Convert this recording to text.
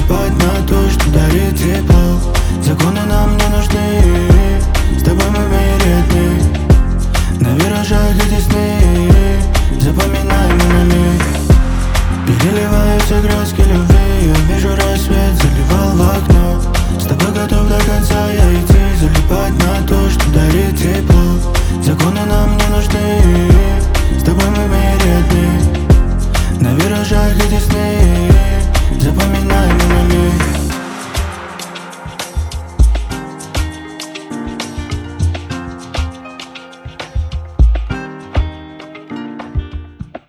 залипать на то, что дарит тепло. Законы нам не нужны, с тобой мы в мире одни. На виражах эти сны запоминаемыми. Переливаю все краски любви, я вижу рассвет, заливал в окно. С тобой готов до конца я идти, залипать на то, что дарит тепло. Законы нам не нужны.